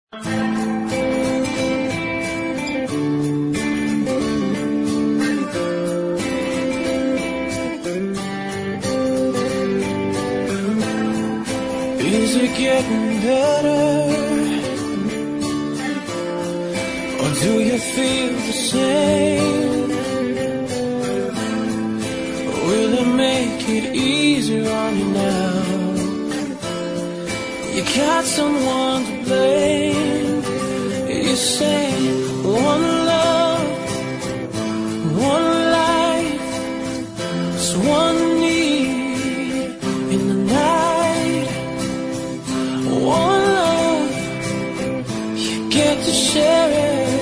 Is it getting better? Or do you feel the same? Will it make it easier on you now? You got someone to blame. You say one love, one life, it's one need in the night. One love, you get to share it.